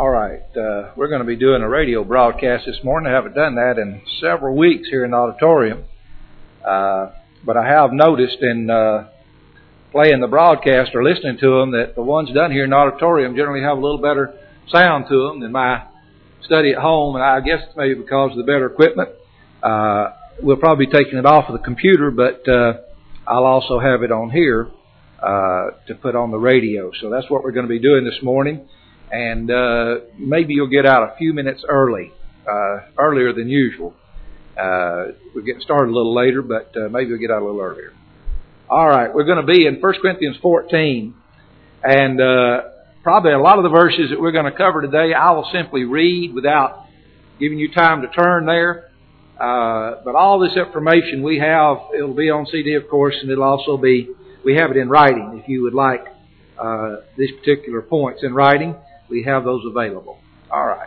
All right, we're going to be doing a radio broadcast this morning. I haven't done that in several weeks here in the auditorium. But I have noticed in playing the broadcast or listening to them that the ones done here in the auditorium generally have a little better sound to them than my study at home. And I guess it's maybe because of the better equipment. We'll probably be taking it off of the computer, but I'll also have it on here to put on the radio. So that's what we're going to be doing this morning. And maybe you'll get out a few minutes earlier than usual. We're getting started a little later, but maybe we'll get out a little earlier. All right, we're going to be in 1 Corinthians 14. And probably a lot of the verses that we're going to cover today, I will simply read without giving you time to turn there. But all this information we have, it'll be on CD, of course, and it'll also be, we have it in writing. If you would like these particular points in writing, we have those available. All right.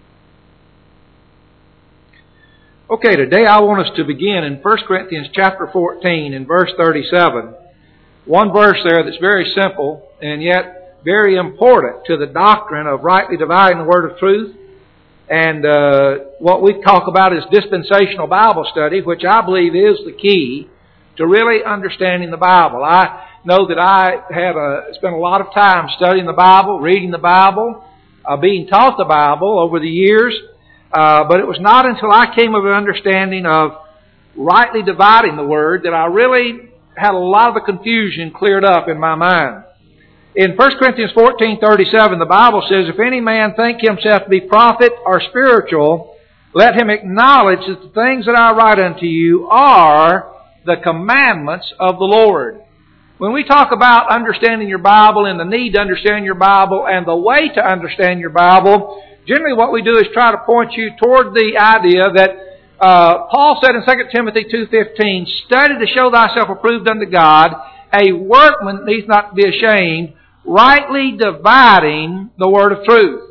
Okay, today I want us to begin in 1 Corinthians chapter 14 and verse 37. One verse there that's very simple and yet very important to the doctrine of rightly dividing the word of truth. And what we talk about is dispensational Bible study, which I believe is the key to really understanding the Bible. I know that I have spent a lot of time studying the Bible, reading the Bible, being taught the Bible over the years. But it was not until I came of an understanding of rightly dividing the Word that I really had a lot of the confusion cleared up in my mind. In 1 Corinthians 14:37, the Bible says, "If any man think himself to be prophet or spiritual, let him acknowledge that the things that I write unto you are the commandments of the Lord." When we talk about understanding your Bible and the need to understand your Bible and the way to understand your Bible, generally what we do is try to point you toward the idea that Paul said in 2 Timothy 2:15, "Study to show thyself approved unto God, a workman needs not to be ashamed, rightly dividing the word of truth."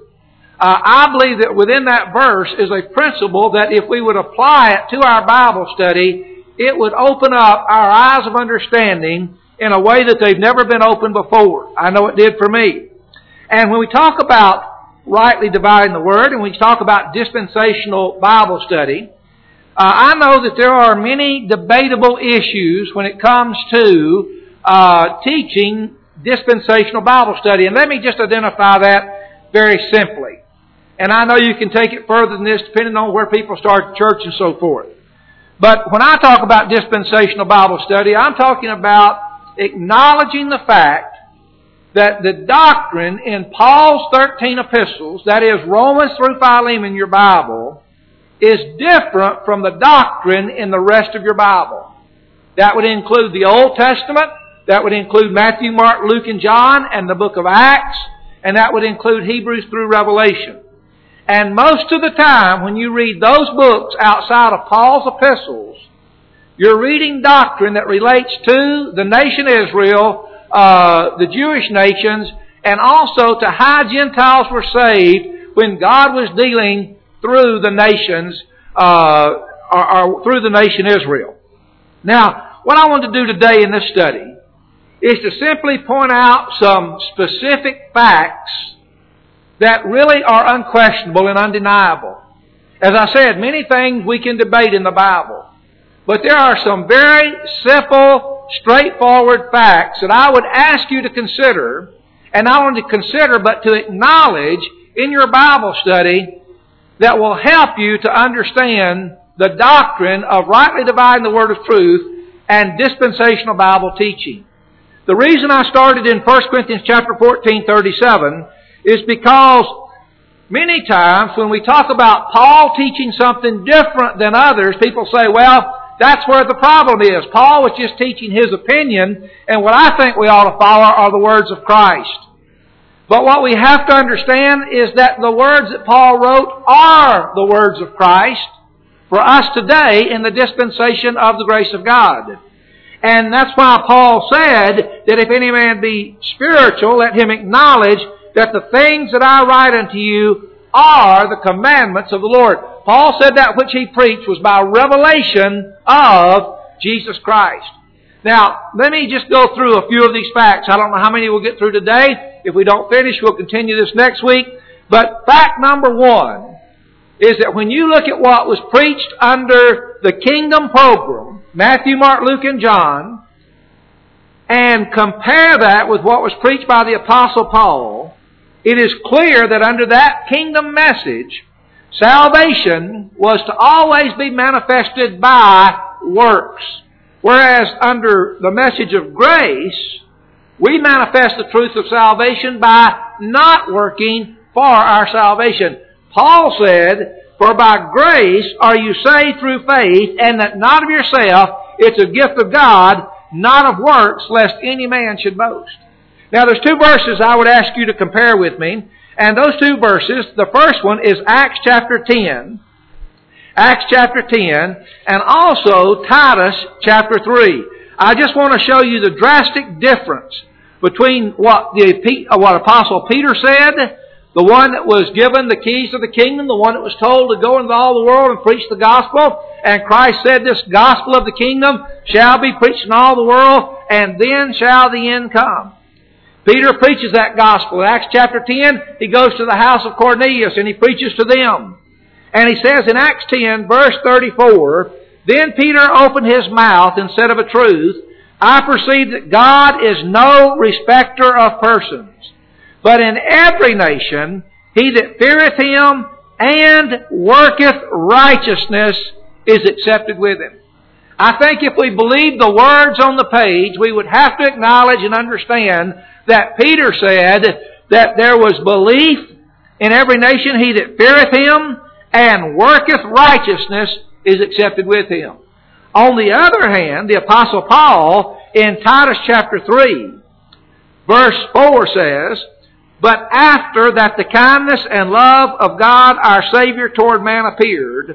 I believe that within that verse is a principle that if we would apply it to our Bible study, it would open up our eyes of understanding in a way that they've never been opened before. I know it did for me. And when we talk about rightly dividing the Word, and we talk about dispensational Bible study, I know that there are many debatable issues when it comes to teaching dispensational Bible study. And let me just identify that very simply. And I know you can take it further than this depending on where people start church and so forth. But when I talk about dispensational Bible study, I'm talking about acknowledging the fact that the doctrine in Paul's 13 epistles, that is Romans through Philemon in your Bible, is different from the doctrine in the rest of your Bible. That would include the Old Testament, that would include Matthew, Mark, Luke, and John, and the book of Acts, and that would include Hebrews through Revelation. And most of the time, when you read those books outside of Paul's epistles, you're reading doctrine that relates to the nation Israel, the Jewish nations, and also to how Gentiles were saved when God was dealing through the nations, or through the nation Israel. Now, what I want to do today in this study is to simply point out some specific facts that really are unquestionable and undeniable. As I said, many things we can debate in the Bible. But there are some very simple, straightforward facts that I would ask you to consider, and not only to consider, but to acknowledge in your Bible study that will help you to understand the doctrine of rightly dividing the word of truth and dispensational Bible teaching. The reason I started in 1 Corinthians chapter 14:37 is because many times when we talk about Paul teaching something different than others, people say, well, that's where the problem is. Paul was just teaching his opinion, and what I think we ought to follow are the words of Christ. But what we have to understand is that the words that Paul wrote are the words of Christ for us today in the dispensation of the grace of God. And that's why Paul said that if any man be spiritual, let him acknowledge that the things that I write unto you are the commandments of the Lord. Paul said that which he preached was by revelation of Jesus Christ. Now, let me just go through a few of these facts. I don't know how many we'll get through today. If we don't finish, we'll continue this next week. But fact number one is that when you look at what was preached under the kingdom program, Matthew, Mark, Luke, and John, and compare that with what was preached by the Apostle Paul, it is clear that under that kingdom message, salvation was to always be manifested by works. Whereas under the message of grace, we manifest the truth of salvation by not working for our salvation. Paul said, "For by grace are you saved through faith, and that not of yourself, it's a gift of God, not of works, lest any man should boast." Now there's two verses I would ask you to compare with me. And those two verses, the first one is Acts chapter 10. Acts chapter 10, and also Titus chapter 3. I just want to show you the drastic difference between what Apostle Peter said, the one that was given the keys of the kingdom, the one that was told to go into all the world and preach the gospel. And Christ said, "This gospel of the kingdom shall be preached in all the world, and then shall the end come." Peter preaches that gospel. In Acts chapter 10, he goes to the house of Cornelius and he preaches to them. And he says in Acts 10, verse 34, "Then Peter opened his mouth and said of a truth, I perceive that God is no respecter of persons, but in every nation he that feareth him and worketh righteousness is accepted with him." I think if we believe the words on the page, we would have to acknowledge and understand that Peter said that there was belief in every nation, he that feareth him and worketh righteousness is accepted with him. On the other hand, the Apostle Paul in Titus chapter 3, verse 4 says, "But after that the kindness and love of God our Savior toward man appeared,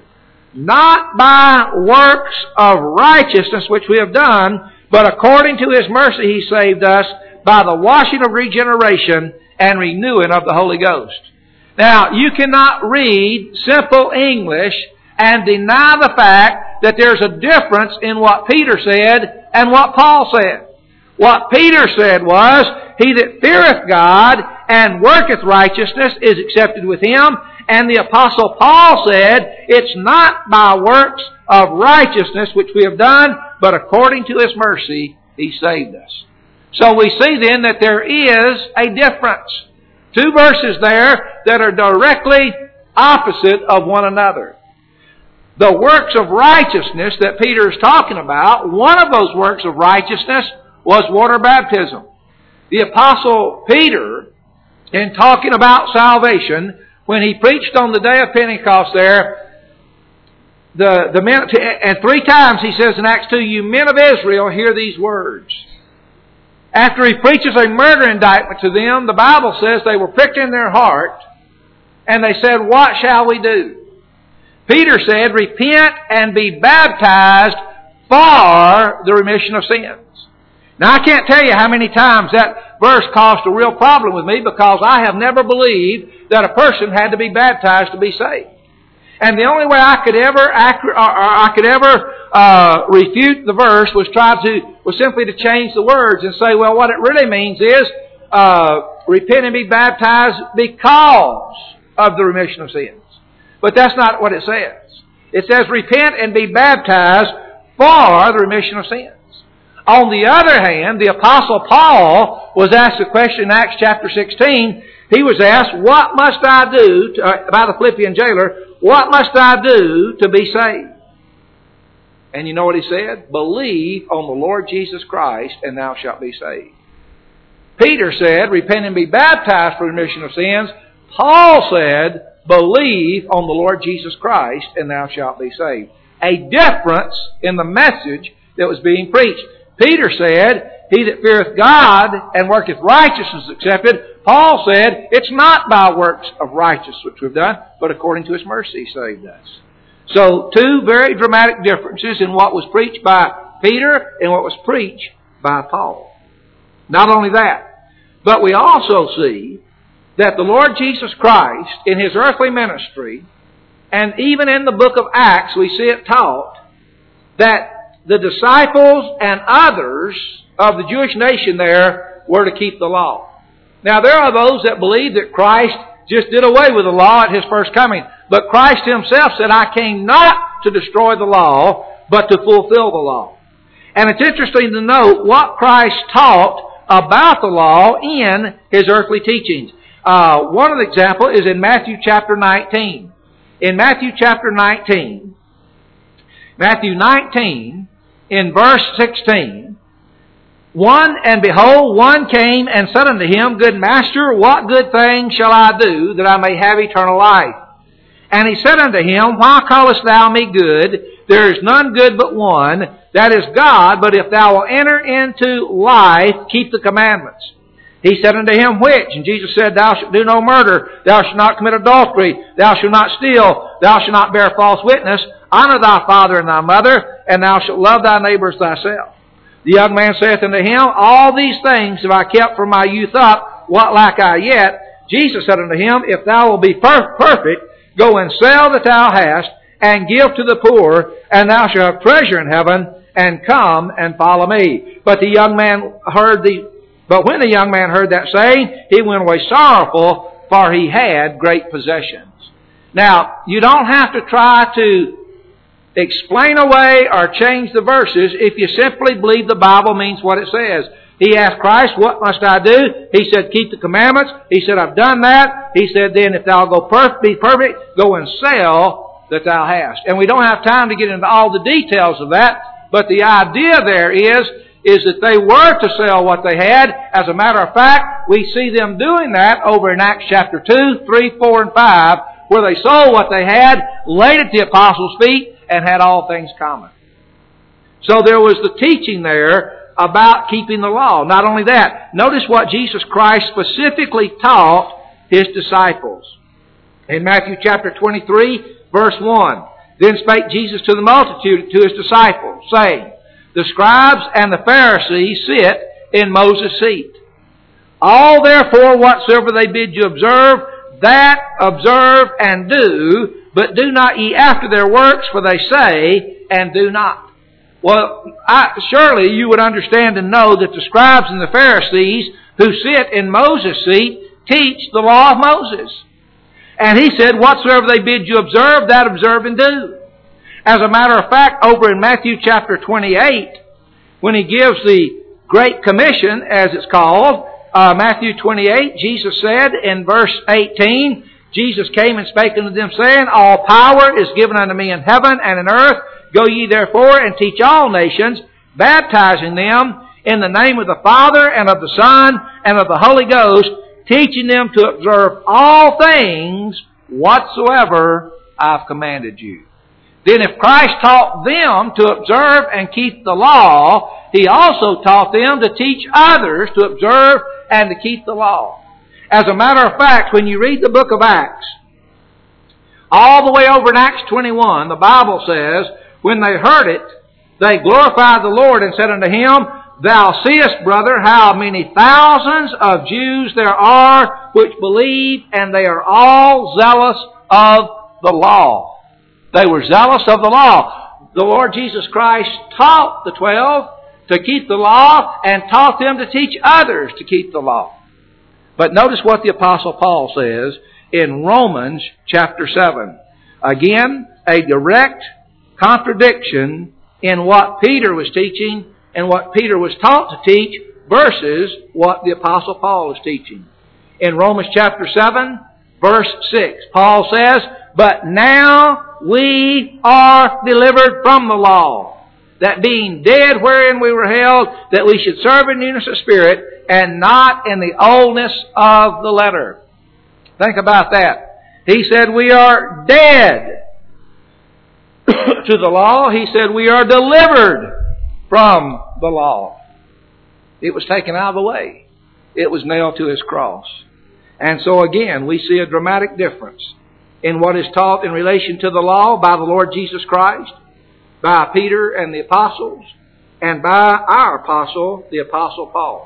not by works of righteousness which we have done, but according to His mercy He saved us by the washing of regeneration and renewing of the Holy Ghost." Now, you cannot read simple English and deny the fact that there's a difference in what Peter said and what Paul said. What Peter said was, "He that feareth God and worketh righteousness is accepted with him." And the Apostle Paul said, "It's not by works of righteousness which we have done, but according to His mercy He saved us." So we see then that there is a difference. Two verses there that are directly opposite of one another. The works of righteousness that Peter is talking about, one of those works of righteousness was water baptism. The Apostle Peter, in talking about salvation, when he preached on the day of Pentecost there, the men, and 3 times he says in Acts 2, "You men of Israel, hear these words." After he preaches a murder indictment to them, the Bible says they were pricked in their heart, and they said, "What shall we do?" Peter said, "Repent and be baptized for the remission of sins." Now I can't tell you how many times that verse caused a real problem with me, because I have never believed that a person had to be baptized to be saved. And the only way I could ever refute the verse was simply to change the words and say, well, what it really means is repent and be baptized because of the remission of sins. But that's not what it says. It says repent and be baptized for the remission of sins. On the other hand, the Apostle Paul was asked a question in Acts chapter 16. He was asked, "What must I do," by the Philippian jailer, "what must I do to be saved?" And you know what he said? "Believe on the Lord Jesus Christ, and thou shalt be saved." Peter said, "Repent and be baptized for the remission of sins." Paul said, "Believe on the Lord Jesus Christ, and thou shalt be saved." A difference in the message that was being preached. Peter said, "He that feareth God and worketh righteousness is accepted." Paul said, "It's not by works of righteousness which we've done, but according to His mercy He saved us." So, two very dramatic differences in what was preached by Peter and what was preached by Paul. Not only that, but we also see that the Lord Jesus Christ, in His earthly ministry, and even in the book of Acts, we see it taught, that the disciples and others of the Jewish nation there were to keep the law. Now there are those that believe that Christ just did away with the law at His first coming. But Christ Himself said, I came not to destroy the law, but to fulfill the law. And it's interesting to note what Christ taught about the law in His earthly teachings. One of the examples is in Matthew chapter 19. In Matthew chapter 19, in verse 16, and behold, one came and said unto Him, Good Master, what good thing shall I do that I may have eternal life? And He said unto him, Why callest thou me good? There is none good but one, that is God. But if thou wilt enter into life, keep the commandments. He said unto him, Which? And Jesus said, Thou shalt do no murder, thou shalt not commit adultery, thou shalt not steal, thou shalt not bear false witness, honor thy father and thy mother, and thou shalt love thy neighbor as thyself. The young man saith unto him, All these things have I kept from my youth up, what lack I yet? Jesus said unto him, If thou wilt be perfect, go and sell that thou hast, and give to the poor, and thou shalt have treasure in heaven, and come and follow me. But when the young man heard that saying, he went away sorrowful, for he had great possessions. Now, you don't have to try to explain away or change the verses if you simply believe the Bible means what it says. He asked Christ, What must I do? He said, Keep the commandments. He said, I've done that. He said, Then if thou be perfect, go and sell that thou hast. And we don't have time to get into all the details of that, but the idea there is that they were to sell what they had. As a matter of fact, we see them doing that over in Acts chapter 2, 3, 4, and 5, where they sold what they had, laid at the apostles' feet, and had all things common. So there was the teaching there about keeping the law. Not only that, notice what Jesus Christ specifically taught His disciples. In Matthew chapter 23, verse 1, Then spake Jesus to the multitude, to His disciples, saying, The scribes and the Pharisees sit in Moses' seat. All therefore whatsoever they bid you observe, that observe and do, but do not ye after their works, for they say, and do not. Well, surely you would understand and know that the scribes and the Pharisees who sit in Moses' seat teach the law of Moses. And He said, Whatsoever they bid you observe, that observe and do. As a matter of fact, over in Matthew chapter 28, when He gives the Great Commission, as it's called, Matthew 28, Jesus said in verse 18, Jesus came and spake unto them, saying, All power is given unto me in heaven and in earth. Go ye therefore and teach all nations, baptizing them in the name of the Father and of the Son and of the Holy Ghost, teaching them to observe all things whatsoever I've commanded you. Then if Christ taught them to observe and keep the law, He also taught them to teach others to observe and to keep the law. As a matter of fact, when you read the book of Acts, all the way over in Acts 21, the Bible says, When they heard it, they glorified the Lord and said unto him, Thou seest, brother, how many thousands of Jews there are which believe, and they are all zealous of the law. They were zealous of the law. The Lord Jesus Christ taught the 12 to keep the law and taught them to teach others to keep the law. But notice what the Apostle Paul says in Romans chapter 7. Again, a direct contradiction in what Peter was teaching and what Peter was taught to teach versus what the Apostle Paul is teaching. In Romans chapter 7, verse 6, Paul says, But now we are delivered from the law, that being dead wherein we were held, that we should serve in newness of spirit, and not in the oldness of the letter. Think about that. He said we are dead to the law. He said we are delivered from the law. It was taken out of the way. It was nailed to His cross. And so again, we see a dramatic difference in what is taught in relation to the law by the Lord Jesus Christ, by Peter and the apostles, and by our apostle, the Apostle Paul.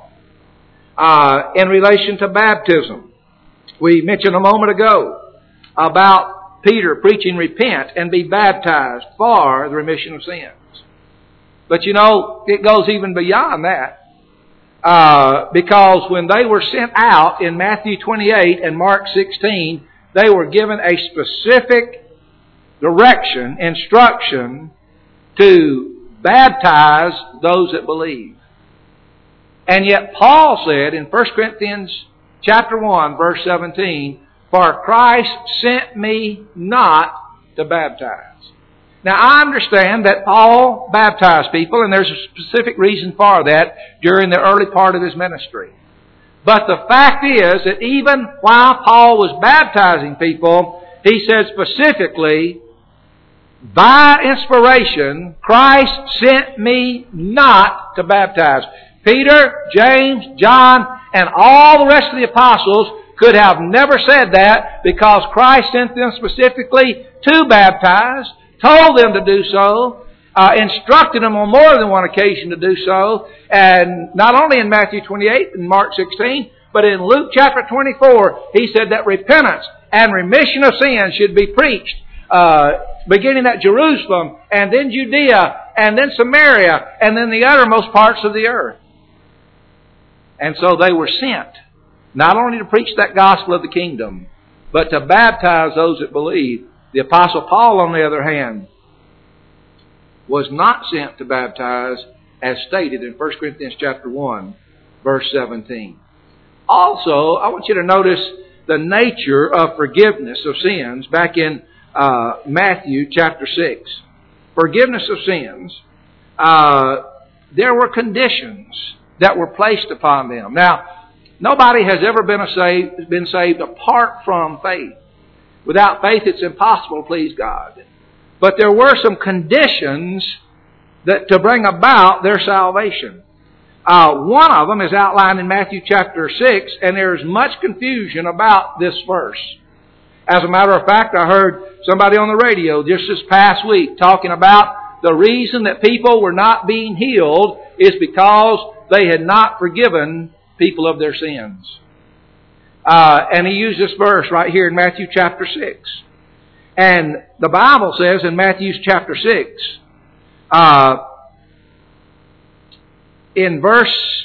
In relation to baptism, we mentioned a moment ago about Peter preaching, Repent and be baptized for the remission of sins. But you know, it goes even beyond that. Because when they were sent out in Matthew 28 and Mark 16, they were given a specific direction, instruction to baptize those that believe. And yet Paul said in 1 Corinthians chapter 1, verse 17, "For Christ sent me not to baptize." Now I understand that Paul baptized people, and there's a specific reason for that during the early part of his ministry. But the fact is that even while Paul was baptizing people, he said specifically, "By inspiration, Christ sent me not to baptize." Peter, James, John, and all the rest of the apostles could have never said that because Christ sent them specifically to baptize, told them to do so, instructed them on more than one occasion to do so, and not only in Matthew 28 and Mark 16, but in Luke chapter 24, he said that repentance and remission of sins should be preached, beginning at Jerusalem, and then Judea, and then Samaria, and then the uttermost parts of the earth. And so they were sent, not only to preach that gospel of the kingdom, but to baptize those that believe. The Apostle Paul, on the other hand, was not sent to baptize, as stated in 1 Corinthians chapter 1, verse 17. Also, I want you to notice the nature of forgiveness of sins back in Matthew chapter 6. Forgiveness of sins, there were conditions that were placed upon them. Now, nobody has ever been saved apart from faith. Without faith, it's impossible to please God. But there were some conditions that to bring about their salvation. One of them is outlined in Matthew chapter 6, and there is much confusion about this verse. As a matter of fact, I heard somebody on the radio just this past week talking about the reason that people were not being healed is because they had not forgiven people of their sins. And he used this verse right here in Matthew chapter 6. And the Bible says in Matthew chapter 6, in verse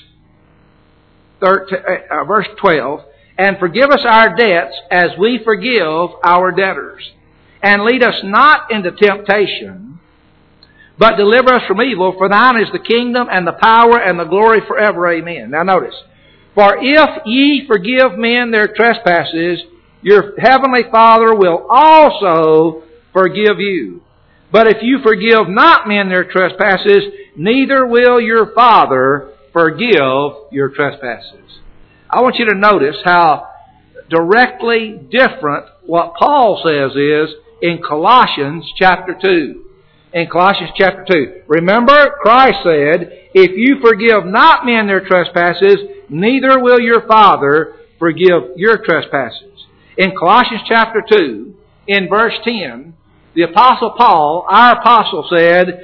12, "And forgive us our debts as we forgive our debtors. And lead us not into temptation, but deliver us from evil. For thine is the kingdom and the power and the glory forever. Amen." Now notice. "For if ye forgive men their trespasses, your heavenly Father will also forgive you. But if you forgive not men their trespasses, neither will your Father forgive your trespasses." I want you to notice how directly different what Paul says is in Colossians chapter 2. In Colossians chapter 2. Remember, Christ said, "If you forgive not men their trespasses, neither will your Father forgive your trespasses." In Colossians chapter 2, in verse 10, the Apostle Paul, our apostle, said,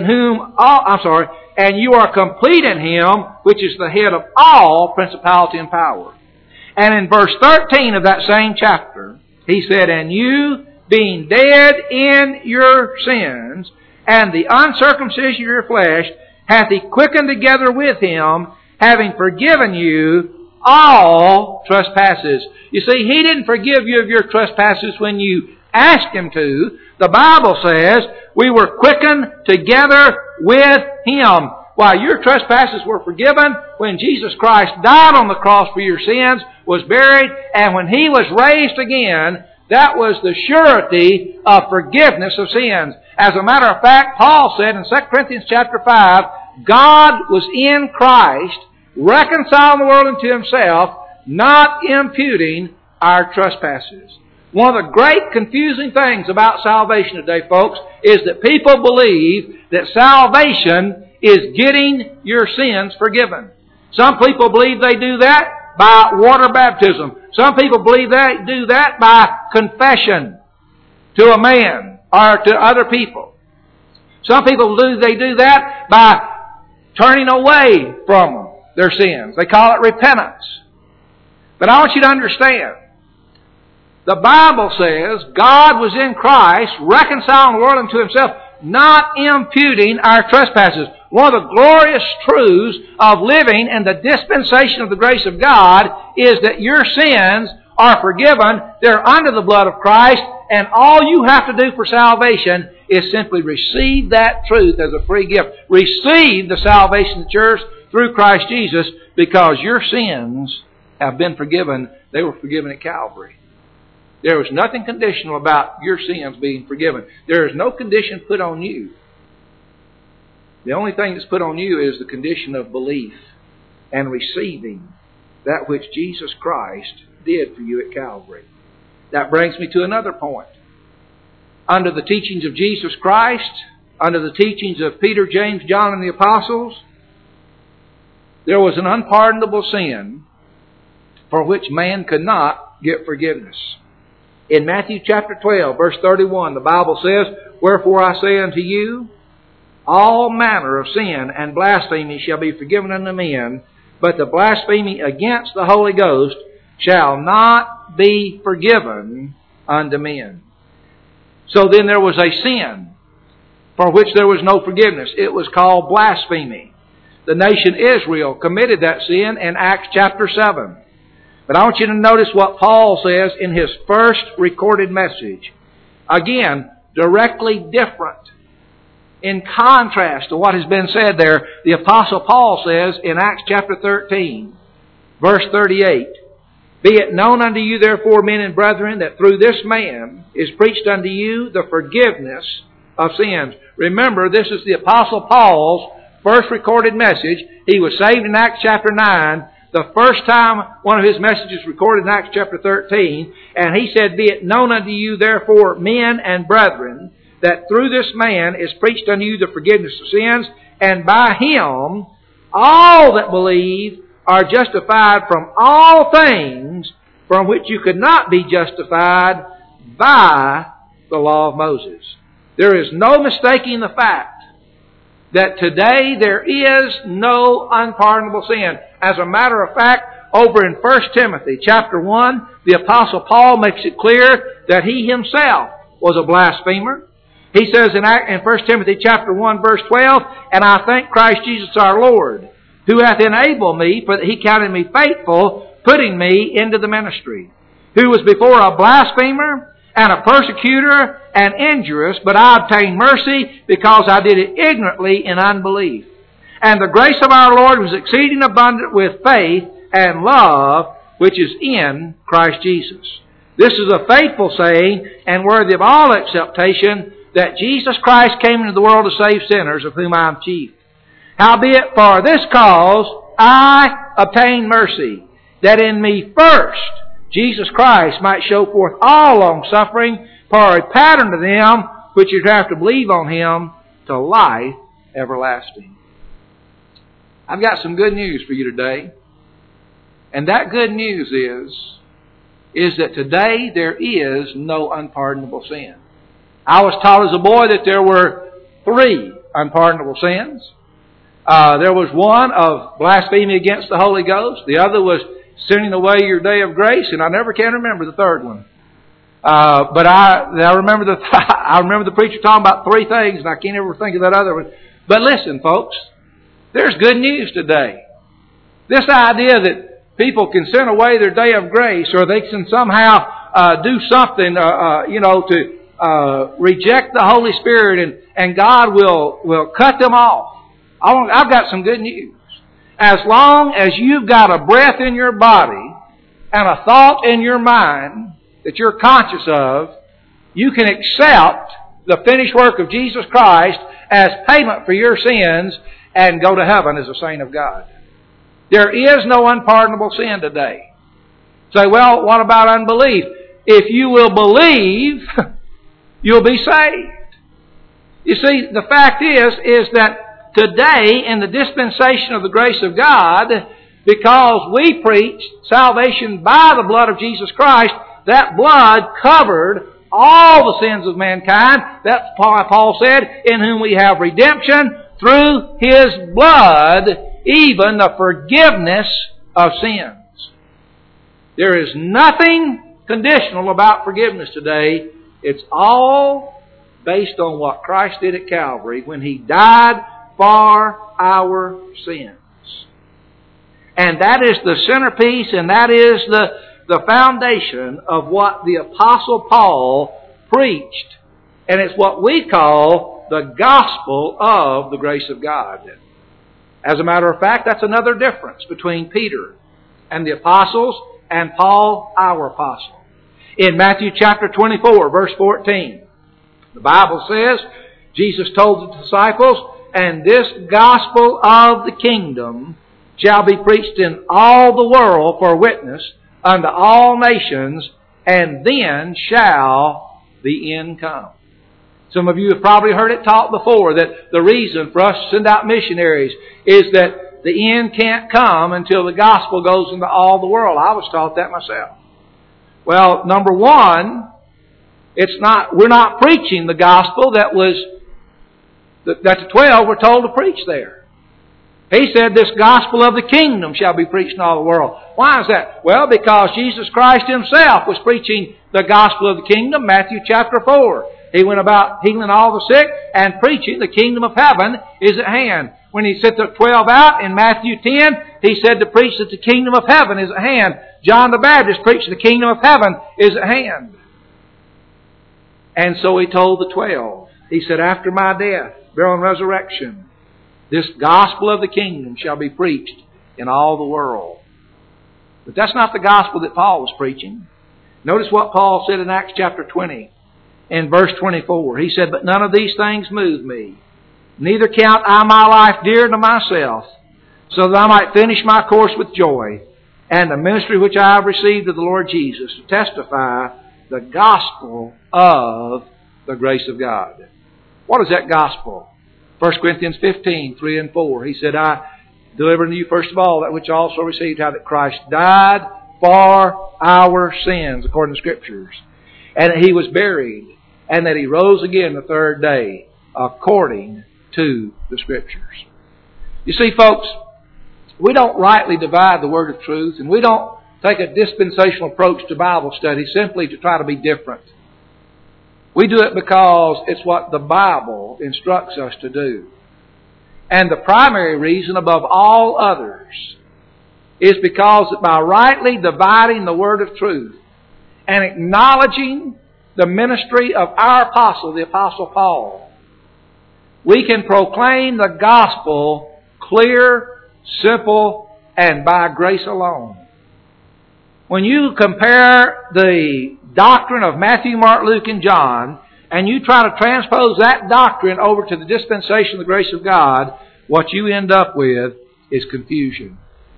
"And you are complete in Him, which is the head of all principality and power." And in verse 13 of that same chapter, he said, "And you, being dead in your sins, and the uncircumcision of your flesh, hath He quickened together with Him, having forgiven you all trespasses." You see, He didn't forgive you of your trespasses when you asked Him to. The Bible says we were quickened together with Him. While your trespasses were forgiven, when Jesus Christ died on the cross for your sins, was buried, and when He was raised again, that was the surety of forgiveness of sins. As a matter of fact, Paul said in 2 Corinthians chapter 5, God was in Christ, reconciling the world unto Himself, not imputing our trespasses. One of the great confusing things about salvation today, folks, is that people believe that salvation is getting your sins forgiven. Some people believe they do that by water baptism. Some people believe they do that by confession to a man or to other people. Some people believe they do that by turning away from their sins. They call it repentance. But I want you to understand, the Bible says God was in Christ, reconciling the world unto Himself, not imputing our trespasses. One of the glorious truths of living in the dispensation of the grace of God is that your sins are forgiven. They're under the blood of Christ, and all you have to do for salvation is simply receive that truth as a free gift. Receive the salvation that's yours through Christ Jesus, because your sins have been forgiven. They were forgiven at Calvary. There was nothing conditional about your sins being forgiven. There is no condition put on you. The only thing that's put on you is the condition of belief and receiving that which Jesus Christ did for you at Calvary. That brings me to another point. Under the teachings of Jesus Christ, under the teachings of Peter, James, John, and the apostles, there was an unpardonable sin for which man could not get forgiveness. In Matthew chapter 12, verse 31, the Bible says, "Wherefore I say unto you, all manner of sin and blasphemy shall be forgiven unto men, but the blasphemy against the Holy Ghost shall not be forgiven unto men." So then there was a sin for which there was no forgiveness. It was called blasphemy. The nation Israel committed that sin in Acts chapter 7. But I want you to notice what Paul says in his first recorded message. Again, directly different. In contrast to what has been said there, the Apostle Paul says in Acts chapter 13, verse 38, "Be it known unto you therefore, men and brethren, that through this man is preached unto you the forgiveness of sins." Remember, this is the Apostle Paul's first recorded message. He was saved in Acts chapter 9. The first time one of his messages recorded in Acts chapter 13, and he said, "Be it known unto you therefore, men and brethren, that through this man is preached unto you the forgiveness of sins, and by him all that believe are justified from all things from which you could not be justified by the law of Moses." There is no mistaking the fact that today there is no unpardonable sin. As a matter of fact, over in 1 Timothy chapter 1, the Apostle Paul makes it clear that he himself was a blasphemer. He says in 1 Timothy chapter 1 verse 12, "And I thank Christ Jesus our Lord, who hath enabled me, for that he counted me faithful, putting me into the ministry, who was before a blasphemer and a persecutor and injurious, but I obtained mercy because I did it ignorantly in unbelief. And the grace of our Lord was exceeding abundant with faith and love, which is in Christ Jesus." This is a faithful saying and worthy of all acceptation, that Jesus Christ came into the world to save sinners, of whom I am chief. "Howbeit for this cause I obtained mercy, that in me first Jesus Christ might show forth all long-suffering, for a pattern to them which would have to believe on Him to life everlasting." I've got some good news for you today. And that good news is that today there is no unpardonable sin. I was taught as a boy that there were 3 unpardonable sins. There was one of blasphemy against the Holy Ghost. The other was sending away your day of grace, and I never can remember the third one. But I remember the preacher talking about 3 things, and I can't ever think of that other one. But listen, folks, there's good news today. This idea that people can send away their day of grace, or they can somehow do something, to reject the Holy Spirit, and God will cut them off. I've got some good news. As long as you've got a breath in your body and a thought in your mind that you're conscious of, you can accept the finished work of Jesus Christ as payment for your sins and go to heaven as a saint of God. There is no unpardonable sin today. Say, well, what about unbelief? If you will believe, you'll be saved. You see, the fact is that today, in the dispensation of the grace of God, because we preach salvation by the blood of Jesus Christ, that blood covered all the sins of mankind. That's why Paul said, "In whom we have redemption through His blood, even the forgiveness of sins." There is nothing conditional about forgiveness today. It's all based on what Christ did at Calvary when He died for our sins. And that is the centerpiece, and that is the foundation of what the Apostle Paul preached. And it's what we call the gospel of the grace of God. As a matter of fact, that's another difference between Peter and the apostles and Paul, our apostle. In Matthew chapter 24, verse 14, the Bible says, Jesus told the disciples, "And this gospel of the kingdom shall be preached in all the world for a witness unto all nations, and then shall the end come." Some of you have probably heard it taught before that the reason for us to send out missionaries is that the end can't come until the gospel goes into all the world. I was taught that myself. Well, number one, we're not preaching the gospel that the 12 were told to preach there. He said this gospel of the kingdom shall be preached in all the world. Why is that? Well, because Jesus Christ Himself was preaching the gospel of the kingdom, Matthew chapter 4. He went about healing all the sick and preaching the kingdom of heaven is at hand. When He sent the 12 out in Matthew 10, He said to preach that the kingdom of heaven is at hand. John the Baptist preached the kingdom of heaven is at hand. And so He told the 12, He said, "After my death, burial, and resurrection, this gospel of the kingdom shall be preached in all the world." But that's not the gospel that Paul was preaching. Notice what Paul said in Acts chapter 20. In verse 24, he said, "But none of these things move me. Neither count I my life dear to myself, so that I might finish my course with joy, and the ministry which I have received of the Lord Jesus, to testify the gospel of the grace of God." What is that gospel? 1 Corinthians 15, 3 and 4. He said, "I deliver unto you first of all that which I also received, how that Christ died for our sins, according to Scriptures, and that He was buried, and that He rose again the third day, according to the Scriptures." You see, folks, we don't rightly divide the Word of truth, and we don't take a dispensational approach to Bible study simply to try to be different. We do it because it's what the Bible instructs us to do. And the primary reason above all others is because that by rightly dividing the Word of truth and acknowledging the ministry of our apostle, the Apostle Paul, we can proclaim the gospel clear, simple, and by grace alone. When you compare the doctrine of Matthew, Mark, Luke, and John, and you try to transpose that doctrine over to the dispensation of the grace of God, what you end up with is confusion.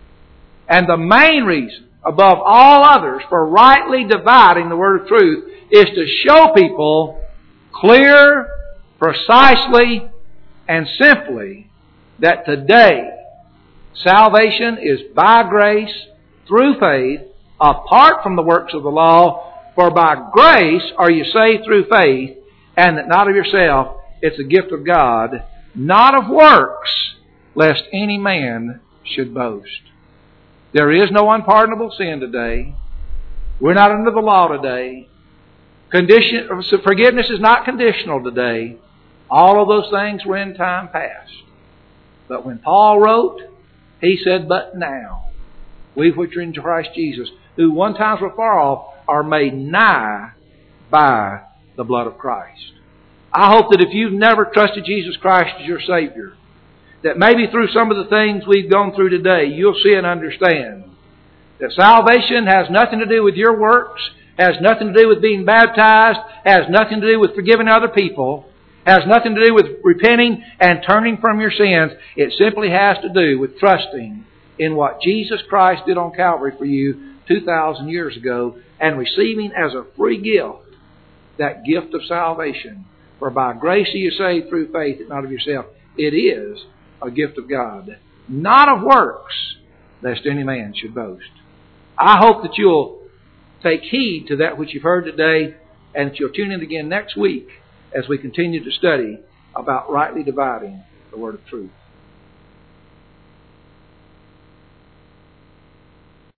And the main reason, above all others, for rightly dividing the Word of truth is to show people clear, precisely, and simply that today salvation is by grace, through faith, apart from the works of the law. For by grace are you saved through faith, and that not of yourself, it's a gift of God, not of works, lest any man should boast. There is no unpardonable sin today. We're not under the law today. Forgiveness is not conditional today. All of those things were in time past. But when Paul wrote, he said, "But now, we which are in Christ Jesus, who one time were far off, are made nigh by the blood of Christ." I hope that if you've never trusted Jesus Christ as your Savior, that maybe through some of the things we've gone through today, you'll see and understand that salvation has nothing to do with your works, has nothing to do with being baptized, has nothing to do with forgiving other people, has nothing to do with repenting and turning from your sins. It simply has to do with trusting in what Jesus Christ did on Calvary for you 2,000 years ago, and receiving as a free gift that gift of salvation. For by grace are you saved through faith, not of yourself. It is a gift of God, not of works, lest any man should boast. I hope that you'll take heed to that which you've heard today, and that you'll tune in again next week as we continue to study about rightly dividing the Word of truth.